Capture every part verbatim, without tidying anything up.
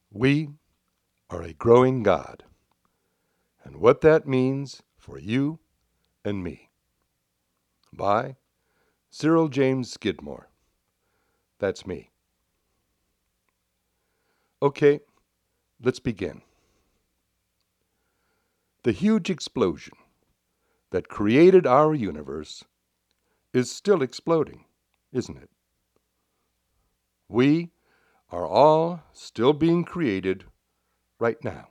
We are a growing God, and what that means for you and me. By Cyril James Skidmore. That's me. Okay, let's begin. The huge explosion that created our universe is still exploding, isn't it? We are all still being created right now.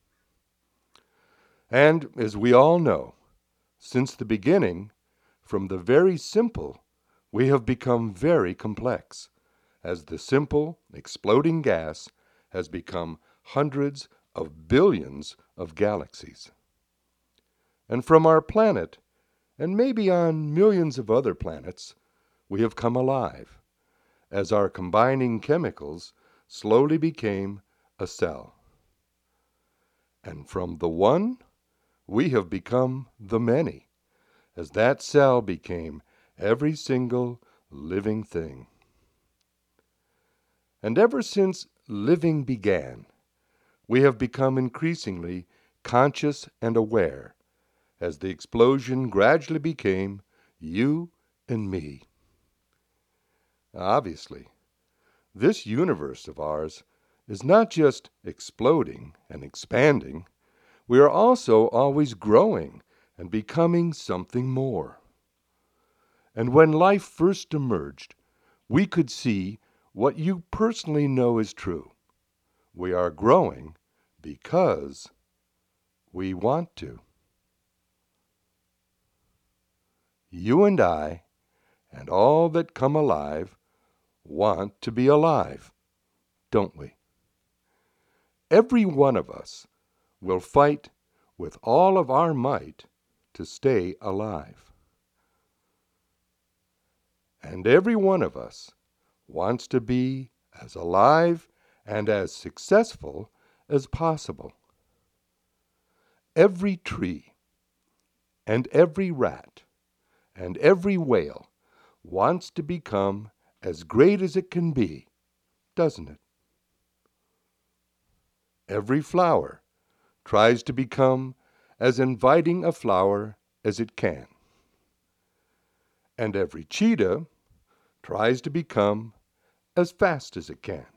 And as we all know, since the beginning, from the very simple, we have become very complex, as the simple, exploding gas has become hundreds of billions of galaxies. And from our planet, and maybe on millions of other planets, we have come alive, as our combining chemicals slowly became a cell. And from the one, we have become the many, as that cell became every single living thing. And ever since living began, we have become increasingly conscious and aware, as the explosion gradually became you and me. Obviously, this universe of ours is not just exploding and expanding. We are also always growing and becoming something more. And when life first emerged, we could see what you personally know is true. We are growing because we want to. You and I, and all that come alive, want to be alive, don't we? Every one of us will fight with all of our might to stay alive. And every one of us wants to be as alive and as successful as possible. Every tree and every rat and every whale wants to become as great as it can be, doesn't it? Every flower tries to become as inviting a flower as it can. And every cheetah tries to become as fast as it can.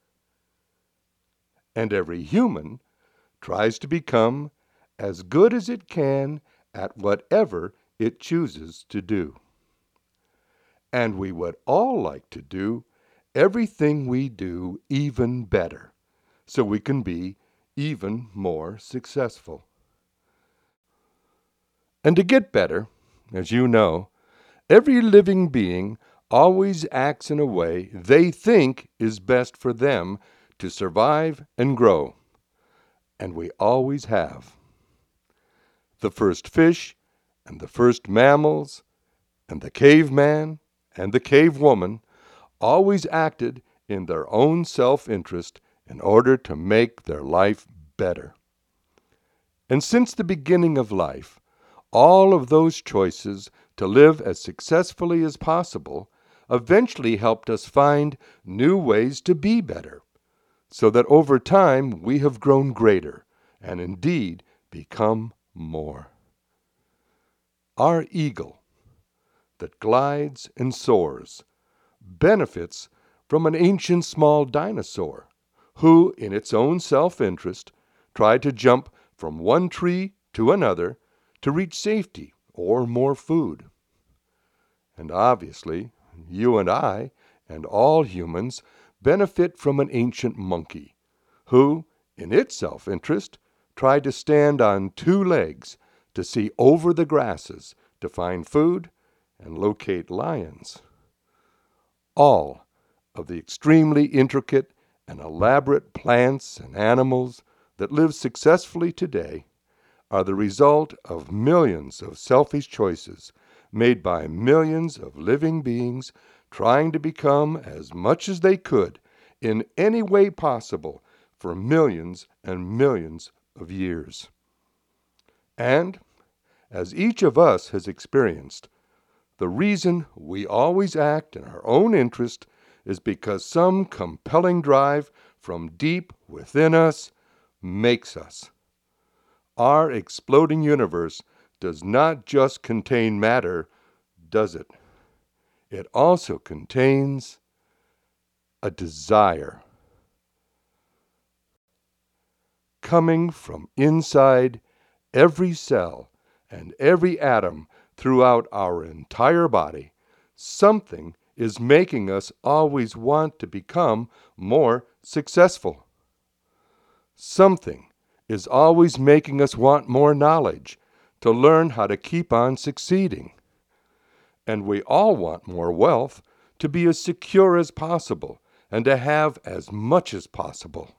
And every human tries to become as good as it can at whatever it chooses to do. And we would all like to do everything we do even better, so we can be even more successful. And to get better, as you know, every living being always acts in a way they think is best for them to survive and grow. And we always have. The first fish and the first mammals and the caveman and the cavewoman always acted in their own self-interest in order to make their life better. And since the beginning of life, all of those choices to live as successfully as possible eventually helped us find new ways to be better, so that over time we have grown greater and indeed become more. Our eagle that glides and soars benefits from an ancient small dinosaur who, in its own self-interest, tried to jump from one tree to another to reach safety or more food. And obviously, you and I and all humans benefit from an ancient monkey who, in its self-interest, tried to stand on two legs to see over the grasses to find food and locate lions. All of the extremely intricate and elaborate plants and animals that live successfully today are the result of millions of selfish choices made by millions of living beings trying to become as much as they could in any way possible for millions and millions of years. And, as each of us has experienced, the reason we always act in our own interest is because some compelling drive from deep within us makes us. Our exploding universe does not just contain matter, does it? It also contains a desire. Coming from inside every cell and every atom throughout our entire body, something is making us always want to become more successful. Something is always making us want more knowledge to learn how to keep on succeeding. And we all want more wealth to be as secure as possible and to have as much as possible.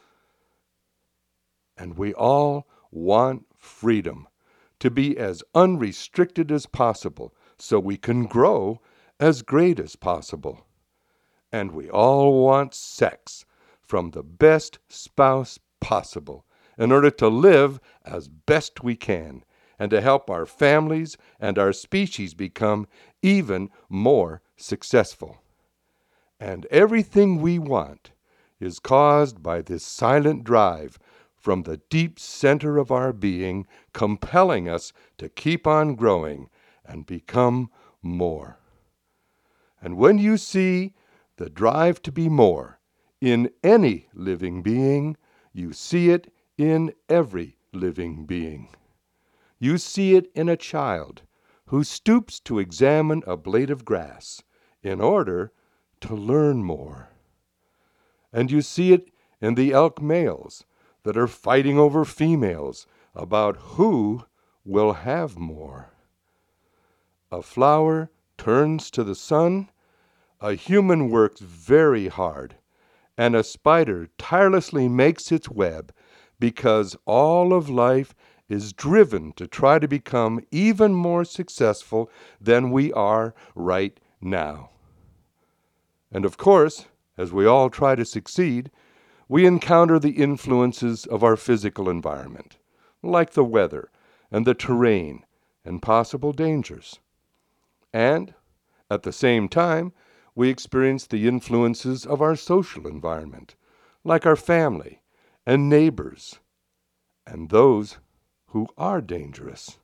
And we all want freedom to be as unrestricted as possible so we can grow as great as possible. And we all want sex from the best spouse possible in order to live as best we can and to help our families and our species become even more successful. And everything we want is caused by this silent drive from the deep center of our being, compelling us to keep on growing and become more. And when you see the drive to be more in any living being, you see it in every living being. You see it in a child who stoops to examine a blade of grass in order to learn more. And you see it in the elk males that are fighting over females about who will have more. A flower turns to the sun, a human works very hard, and a spider tirelessly makes its web because all of life is driven to try to become even more successful than we are right now. And of course, as we all try to succeed, we encounter the influences of our physical environment, like the weather and the terrain and possible dangers. And, at the same time, we experience the influences of our social environment, like our family and neighbors, and those who are dangerous.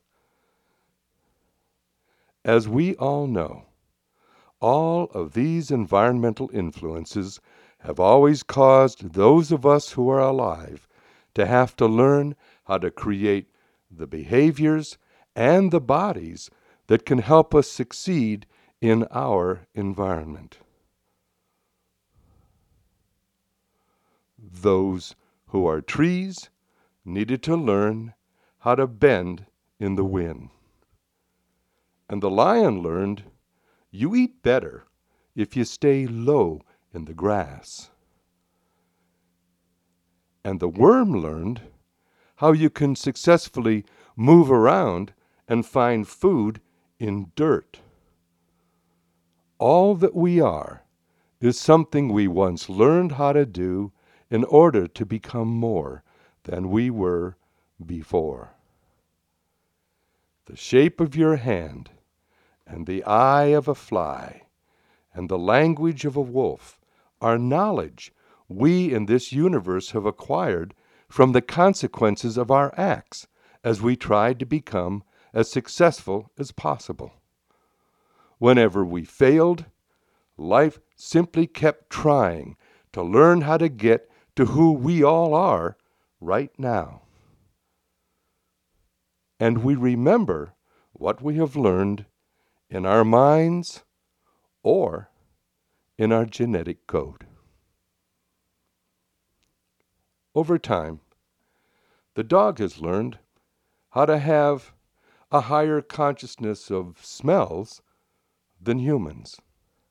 As we all know, all of these environmental influences have always caused those of us who are alive to have to learn how to create the behaviors and the bodies that can help us succeed in our environment. Those who are trees needed to learn how to bend in the wind. And the lion learned, you eat better if you stay low in the grass. And the worm learned how you can successfully move around and find food in dirt. All that we are is something we once learned how to do in order to become more than we were before. The shape of your hand and the eye of a fly and the language of a wolf are knowledge we in this universe have acquired from the consequences of our acts as we tried to become as successful as possible. Whenever we failed, life simply kept trying to learn how to get to who we all are right now. And we remember what we have learned in our minds or in our genetic code. Over time, the dog has learned how to have a higher consciousness of smells than humans.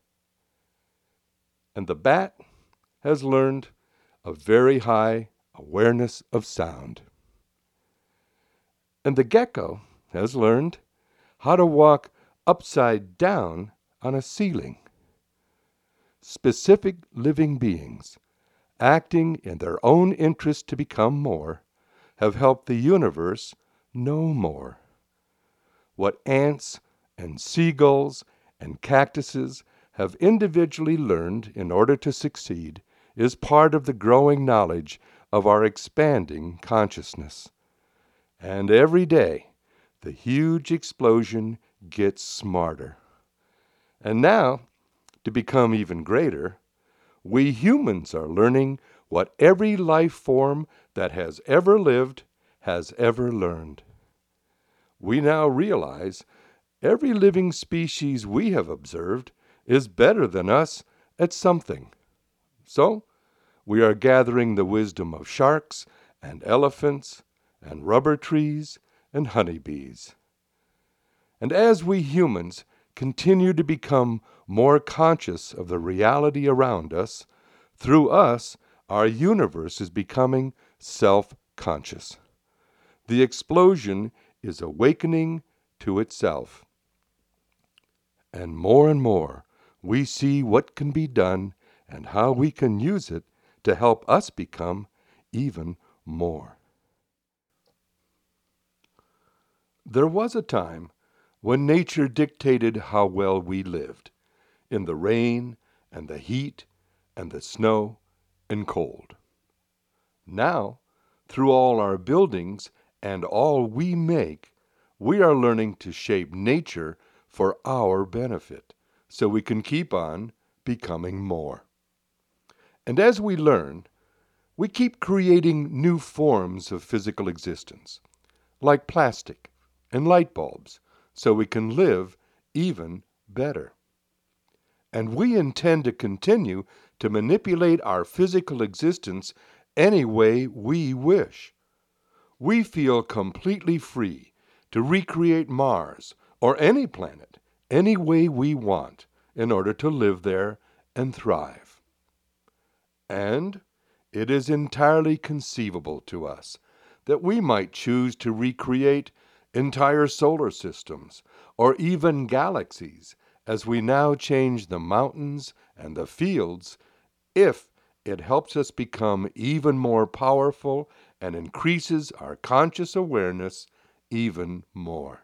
And the bat has learned a very high awareness of sound. And the gecko has learned how to walk upside down on a ceiling. Specific living beings, acting in their own interest to become more, have helped the universe know more. What ants and seagulls and cactuses have individually learned in order to succeed is part of the growing knowledge of our expanding consciousness. And every day, the huge explosion gets smarter. And now, to become even greater, we humans are learning what every life form that has ever lived has ever learned. We now realize every living species we have observed is better than us at something. So, we are gathering the wisdom of sharks and elephants and rubber trees and honeybees. And as we humans continue to become more conscious of the reality around us, through us, our universe is becoming self-conscious. The explosion is awakening to itself. And more and more, we see what can be done and how we can use it to help us become even more. There was a time when nature dictated how well we lived, in the rain and the heat and the snow and cold. Now, through all our buildings and all we make, we are learning to shape nature for our benefit, so we can keep on becoming more. And as we learn, we keep creating new forms of physical existence, like plastic and light bulbs, so we can live even better. And we intend to continue to manipulate our physical existence any way we wish. We feel completely free to recreate Mars or any planet any way we want in order to live there and thrive. And it is entirely conceivable to us that we might choose to recreate entire solar systems or even galaxies as we now change the mountains and the fields, if it helps us become even more powerful and increases our conscious awareness even more.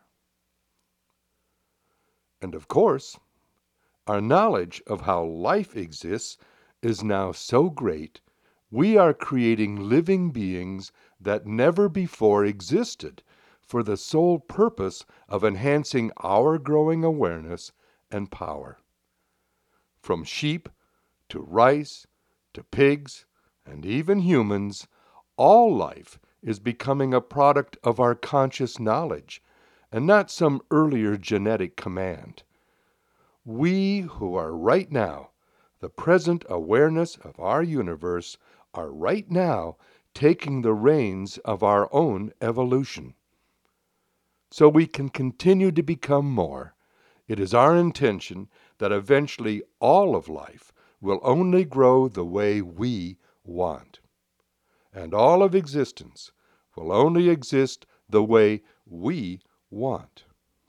And of course, our knowledge of how life exists is now so great, we are creating living beings that never before existed for the sole purpose of enhancing our growing awareness and power. From sheep to rice to pigs and even humans, all life is becoming a product of our conscious knowledge and not some earlier genetic command. We who are right now the present awareness of our universe are right now taking the reins of our own evolution. So we can continue to become more. It is our intention that eventually all of life will only grow the way we want. And all of existence will only exist the way we want.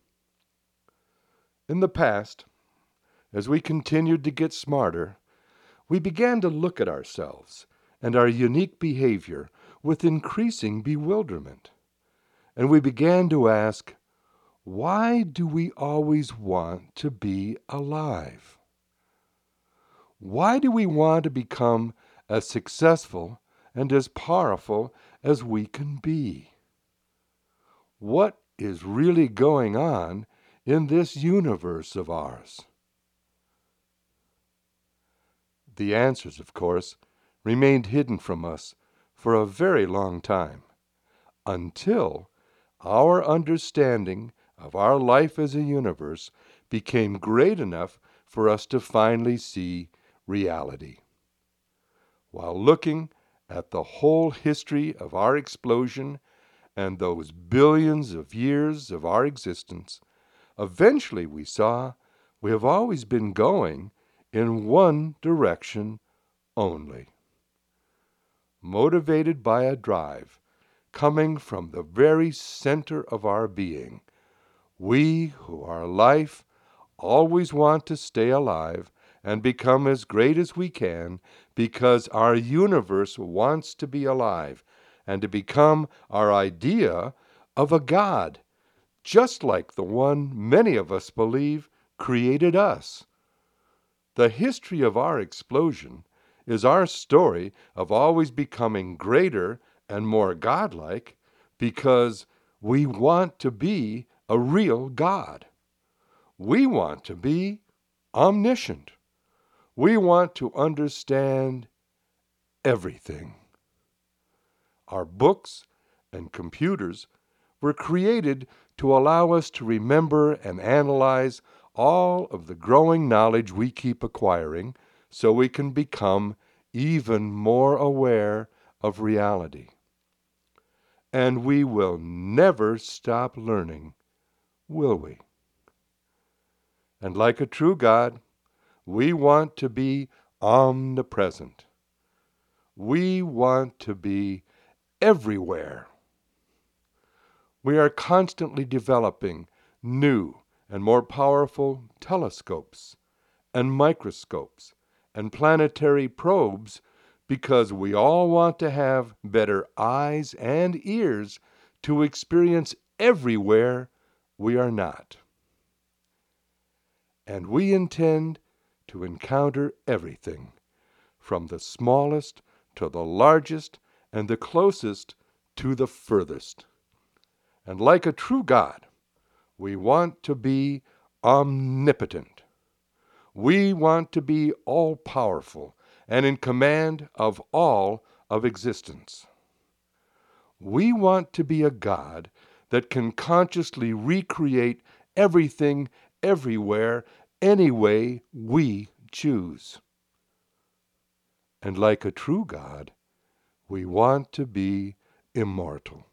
In the past, as we continued to get smarter, we began to look at ourselves and our unique behavior with increasing bewilderment. And we began to ask, why do we always want to be alive? Why do we want to become as successful and as powerful as we can be? What is really going on in this universe of ours? The answers, of course, remained hidden from us for a very long time, until our understanding of our life as a universe became great enough for us to finally see reality. While looking at the whole history of our explosion and those billions of years of our existence, eventually we saw we have always been going in one direction only. Motivated by a drive coming from the very center of our being, we who are life always want to stay alive and become as great as we can because our universe wants to be alive and to become our idea of a God, just like the one many of us believe created us. The history of our explosion is our story of always becoming greater and more godlike because we want to be a real God. We want to be omniscient. We want to understand everything. Our books and computers were created to allow us to remember and analyze all of the growing knowledge we keep acquiring so we can become even more aware of reality. And we will never stop learning, will we? And like a true God, we want to be omnipresent. We want to be everywhere. We are constantly developing new and more powerful telescopes and microscopes and planetary probes because we all want to have better eyes and ears to experience everywhere we are not. And we intend to encounter everything, from the smallest to the largest and the closest to the furthest. And like a true God, we want to be omnipotent. We want to be all-powerful and in command of all of existence. We want to be a God that can consciously recreate everything, everywhere, any way we choose. And like a true God, we want to be immortal.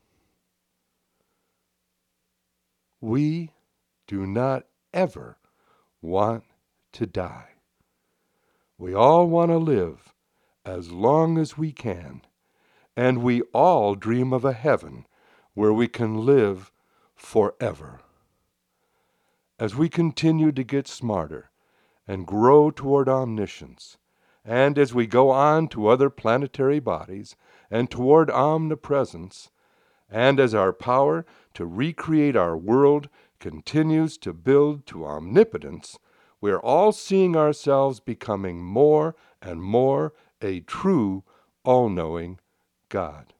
We do not ever want to die. We all want to live as long as we can, and we all dream of a heaven where we can live forever. As we continue to get smarter and grow toward omniscience, and as we go on to other planetary bodies and toward omnipresence, and as our power to recreate our world continues to build to omnipotence, we are all seeing ourselves becoming more and more a true, all-knowing God.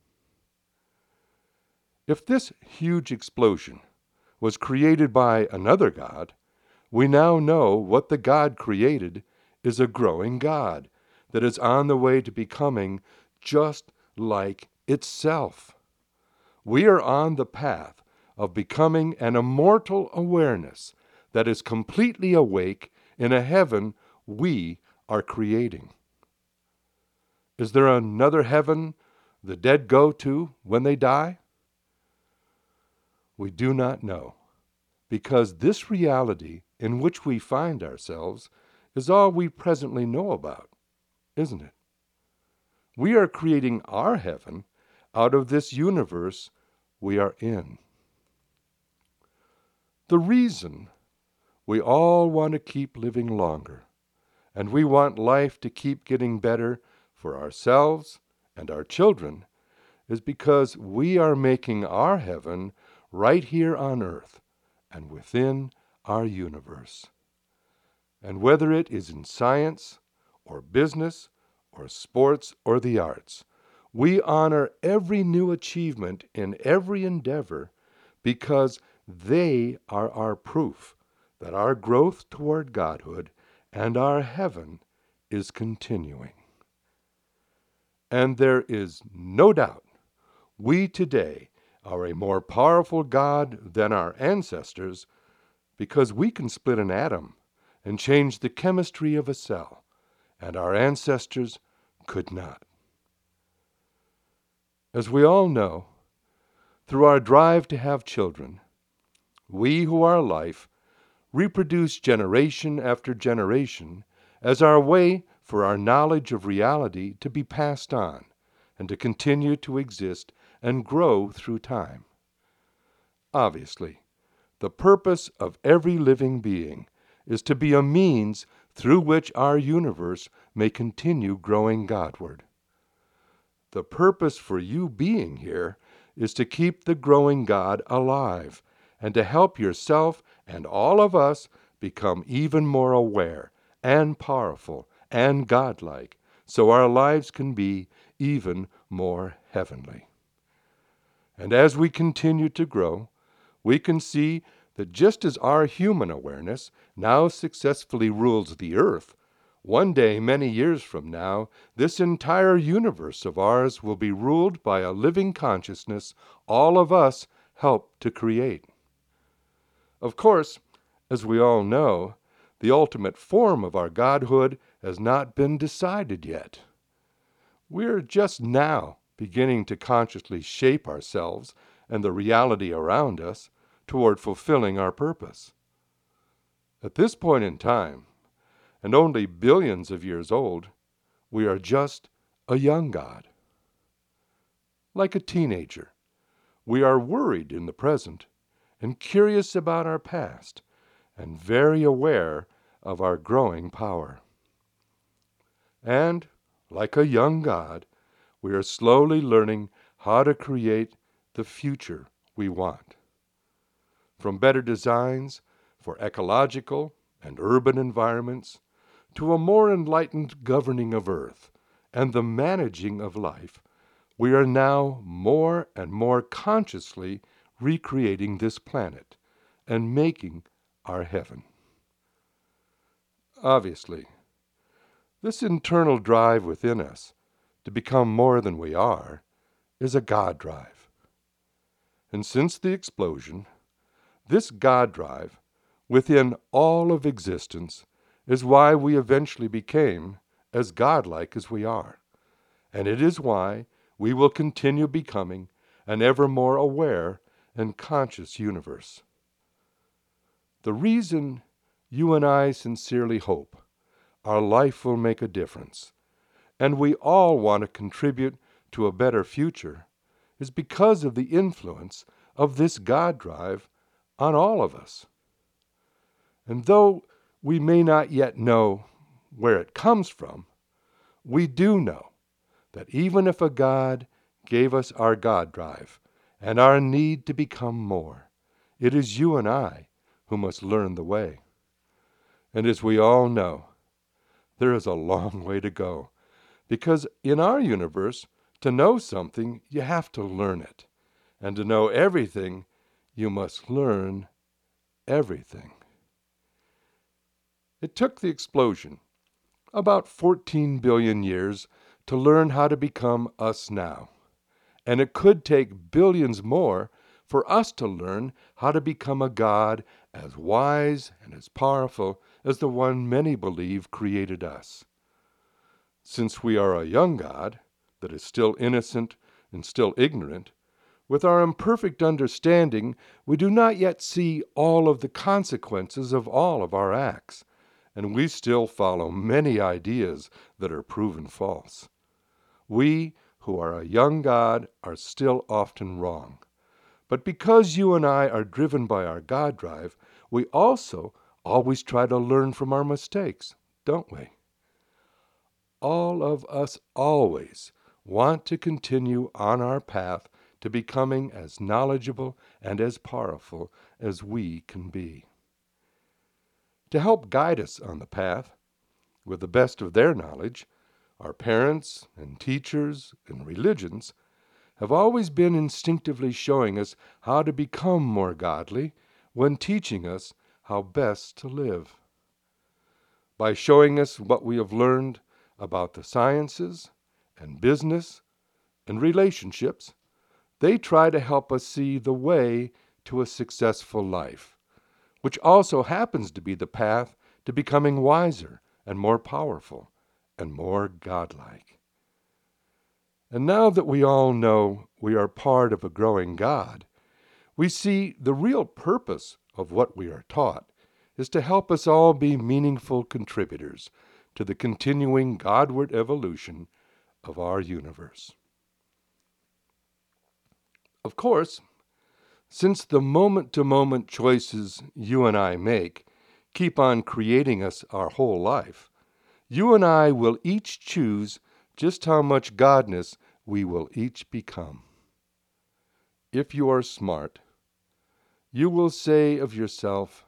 If this huge explosion was created by another God, we now know what the God created is a growing God that is on the way to becoming just like itself. We are on the path of becoming an immortal awareness that is completely awake in a heaven we are creating. Is there another heaven the dead go to when they die? We do not know, because this reality in which we find ourselves is all we presently know about, isn't it? We are creating our heaven out of this universe we are in. The reason we all want to keep living longer, and we want life to keep getting better for ourselves and our children, is because we are making our heaven right here on earth and within our universe. And whether it is in science or business or sports or the arts, we honor every new achievement in every endeavor because they are our proof that our growth toward Godhood and our heaven is continuing. And there is no doubt we today are a more powerful God than our ancestors because we can split an atom and change the chemistry of a cell, and our ancestors could not. As we all know, through our drive to have children, we who are life reproduce generation after generation as our way for our knowledge of reality to be passed on and to continue to exist and grow through time. Obviously, the purpose of every living being is to be a means through which our universe may continue growing Godward. The purpose for you being here is to keep the growing God alive and to help yourself and all of us become even more aware and powerful and godlike so our lives can be even more heavenly. And as we continue to grow, we can see that just as our human awareness now successfully rules the earth, one day, many years from now, this entire universe of ours will be ruled by a living consciousness all of us help to create. Of course, as we all know, the ultimate form of our godhood has not been decided yet. We're just now beginning to consciously shape ourselves and the reality around us toward fulfilling our purpose. At this point in time, and only billions of years old, we are just a young God. Like a teenager, we are worried in the present and curious about our past and very aware of our growing power. And, like a young God, we are slowly learning how to create the future we want. From better designs for ecological and urban environments to a more enlightened governing of Earth and the managing of life, we are now more and more consciously recreating this planet and making our heaven. Obviously, this internal drive within us to become more than we are is a God drive. And since the explosion, this God drive within all of existence is why we eventually became as godlike as we are. And it is why we will continue becoming an ever more aware and conscious universe. The reason you and I sincerely hope our life will make a difference, and we all want to contribute to a better future, is because of the influence of this God drive on all of us. And though we may not yet know where it comes from, we do know that even if a God gave us our God drive and our need to become more, it is you and I who must learn the way. And as we all know, there is a long way to go, because in our universe, to know something, you have to learn it. And to know everything, you must learn everything. It took the explosion about fourteen billion years to learn how to become us now. And it could take billions more for us to learn how to become a God as wise and as powerful as the one many believe created us. Since we are a young God that is still innocent and still ignorant, with our imperfect understanding, we do not yet see all of the consequences of all of our acts, and we still follow many ideas that are proven false. We, who are a young God, are still often wrong. But because you and I are driven by our God drive, we also always try to learn from our mistakes, don't we? All of us always want to continue on our path to becoming as knowledgeable and as powerful as we can be. To help guide us on the path, with the best of their knowledge, our parents and teachers and religions have always been instinctively showing us how to become more godly when teaching us how best to live. By showing us what we have learned about the sciences and business and relationships, they try to help us see the way to a successful life, which also happens to be the path to becoming wiser and more powerful and more godlike. And now that we all know we are part of a growing God, we see the real purpose of what we are taught is to help us all be meaningful contributors to the continuing Godward evolution of our universe. Of course, since the moment-to-moment choices you and I make keep on creating us our whole life, you and I will each choose just how much godness we will each become. If you are smart, you will say of yourself,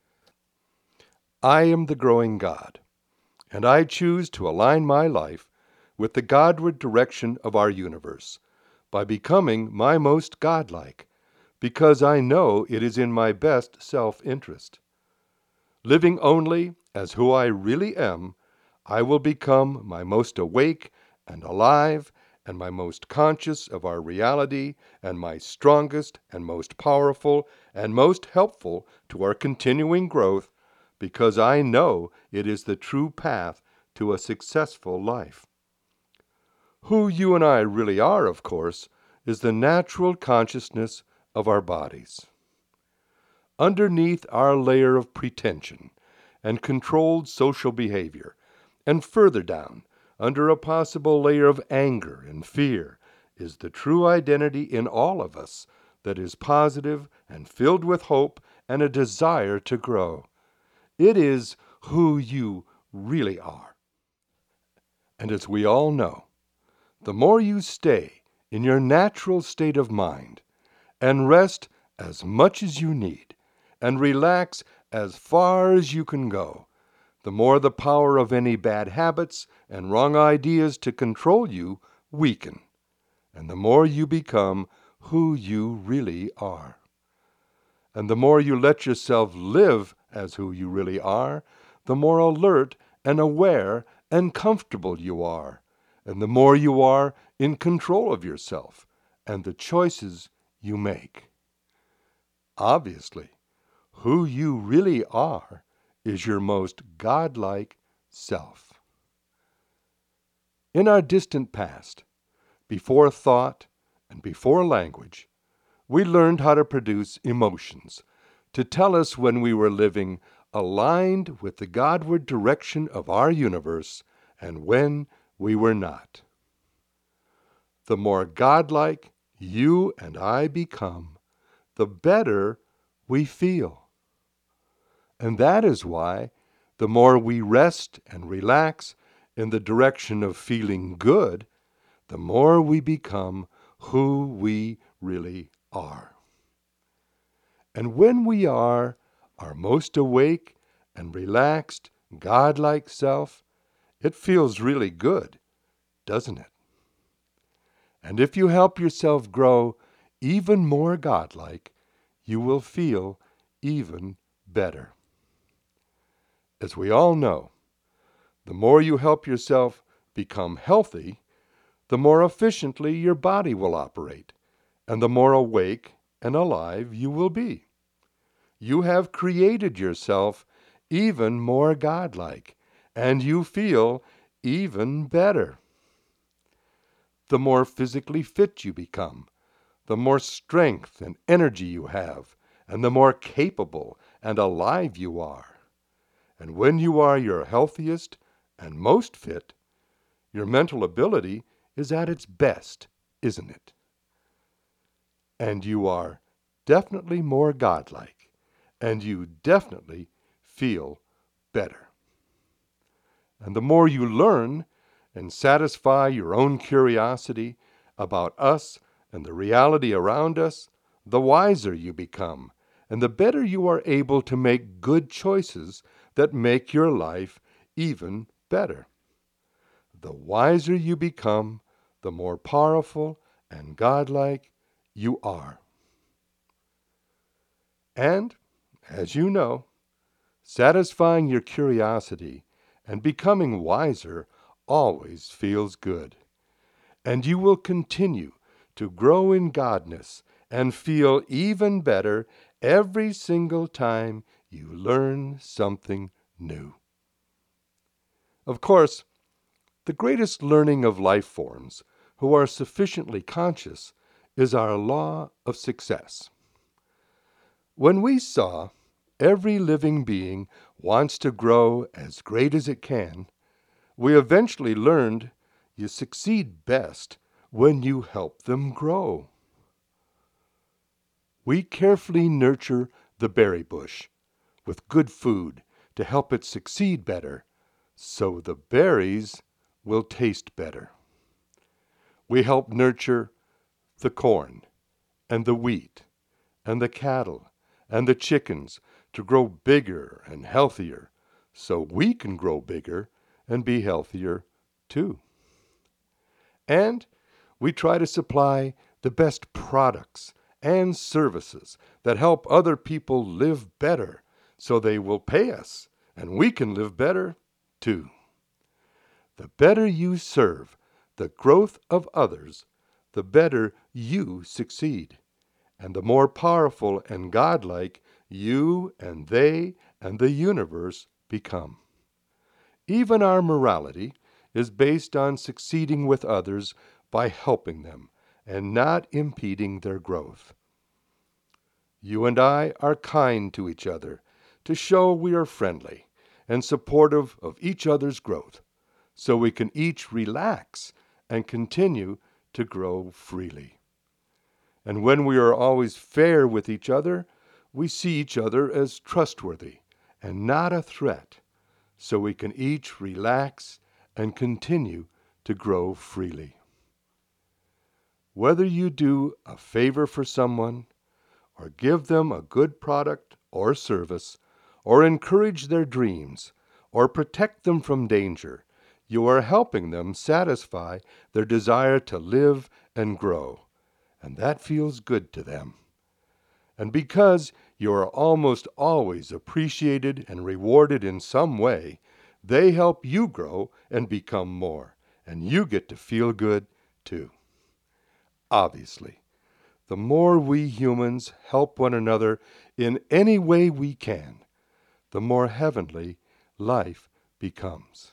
I am the growing God, and I choose to align my life with the Godward direction of our universe, by becoming my most godlike, because I know it is in my best self-interest. Living only as who I really am, I will become my most awake and alive and my most conscious of our reality and my strongest and most powerful and most helpful to our continuing growth, because I know it is the true path to a successful life. Who you and I really are, of course, is the natural consciousness of our bodies. Underneath our layer of pretension and controlled social behavior, and further down, under a possible layer of anger and fear, is the true identity in all of us that is positive and filled with hope and a desire to grow. It is who you really are. And as we all know, the more you stay in your natural state of mind and rest as much as you need and relax as far as you can go, the more the power of any bad habits and wrong ideas to control you weaken, and the more you become who you really are. And the more you let yourself live as who you really are, the more alert and aware and comfortable you are, and the more you are in control of yourself and the choices you make. Obviously, who you really are is your most godlike self. In our distant past, before thought and before language, we learned how to produce emotions to tell us when we were living aligned with the Godward direction of our universe and when we were not. The more godlike you and I become, the better we feel. And that is why the more we rest and relax in the direction of feeling good, the more we become who we really are. And when we are our most awake and relaxed, godlike self, it feels really good, doesn't it? And if you help yourself grow even more godlike, you will feel even better. As we all know, the more you help yourself become healthy, the more efficiently your body will operate, and the more awake and alive you will be. You have created yourself even more godlike, and you feel even better. The more physically fit you become, the more strength and energy you have, and the more capable and alive you are. And when you are your healthiest and most fit, your mental ability is at its best, isn't it? And you are definitely more godlike, and you definitely feel better. And the more you learn and satisfy your own curiosity about us and the reality around us, the wiser you become, and the better you are able to make good choices that make your life even better. The wiser you become, the more powerful and godlike you are. And, as you know, satisfying your curiosity and becoming wiser always feels good. And you will continue to grow in godness and feel even better every single time you learn something new. Of course, the greatest learning of life forms who are sufficiently conscious is our law of success. When we saw every living being wants to grow as great as it can, we eventually learned you succeed best when you help them grow. We carefully nurture the berry bush with good food to help it succeed better, so the berries will taste better. We help nurture the corn and the wheat and the cattle and the chickens to grow bigger and healthier, so we can grow bigger and be healthier too. And we try to supply the best products and services that help other people live better so they will pay us and we can live better too. The better you serve the growth of others, the better you succeed, and the more powerful and godlike you and they and the universe become. Even our morality is based on succeeding with others by helping them and not impeding their growth. You and I are kind to each other to show we are friendly and supportive of each other's growth, so we can each relax and continue to grow freely. And when we are always fair with each other, we see each other as trustworthy and not a threat, so we can each relax and continue to grow freely. Whether you do a favor for someone, or give them a good product or service, or encourage their dreams, or protect them from danger, you are helping them satisfy their desire to live and grow, and that feels good to them. And because you are almost always appreciated and rewarded in some way, they help you grow and become more, and you get to feel good too. Obviously, the more we humans help one another in any way we can, the more heavenly life becomes.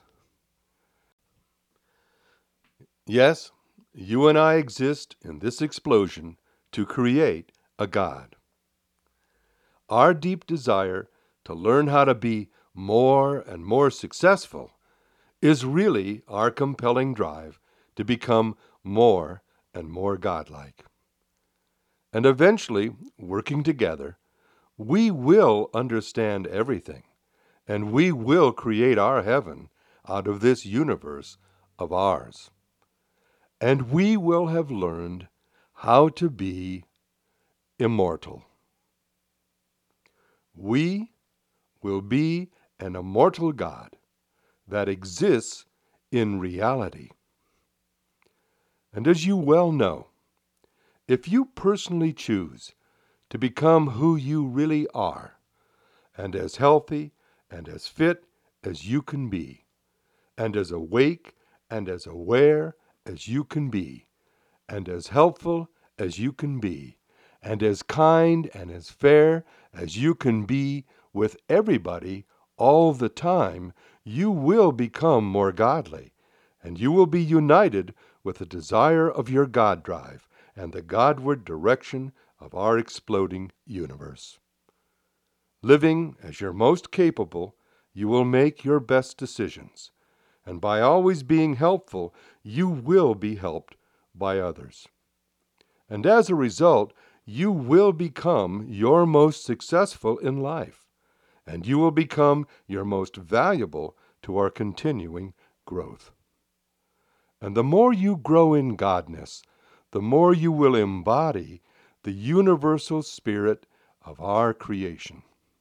Yes, you and I exist in this explosion to create a God. Our deep desire to learn how to be more and more successful is really our compelling drive to become more and more godlike. And eventually, working together, we will understand everything, and we will create our heaven out of this universe of ours. And we will have learned how to be immortal. We will be an immortal God that exists in reality. And as you well know, if you personally choose to become who you really are, and as healthy and as fit as you can be, and as awake and as aware as you can be, and as helpful as you can be, and as kind and as fair as you can be with everybody all the time, you will become more godly, and you will be united with the desire of your God drive and the Godward direction of our exploding universe. Living as you're most capable, you will make your best decisions, and by always being helpful, you will be helped by others. And as a result, you will become your most successful in life, and you will become your most valuable to our continuing growth. And the more you grow in Godness, the more you will embody the universal spirit of our creation.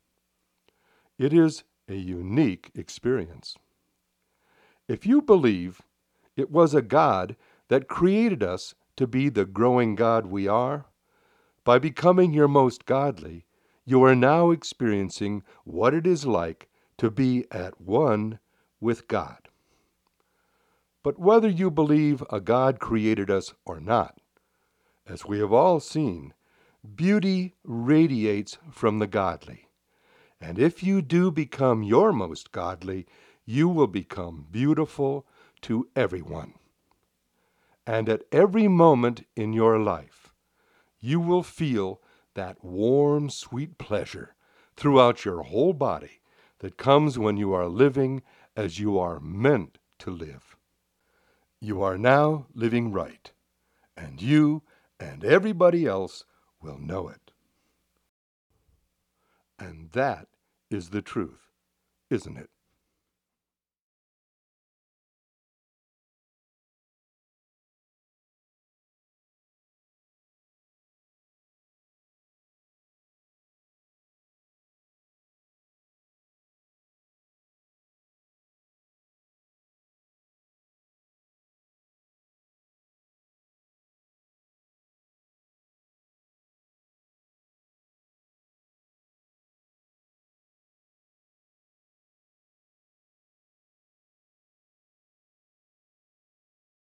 It is a unique experience. If you believe it was a God that created us to be the growing God we are, by becoming your most godly, you are now experiencing what it is like to be at one with God. But whether you believe a God created us or not, as we have all seen, beauty radiates from the godly. And if you do become your most godly, you will become beautiful to everyone. And at every moment in your life, you will feel that warm, sweet pleasure throughout your whole body that comes when you are living as you are meant to live. You are now living right, and you and everybody else will know it. And that is the truth, isn't it?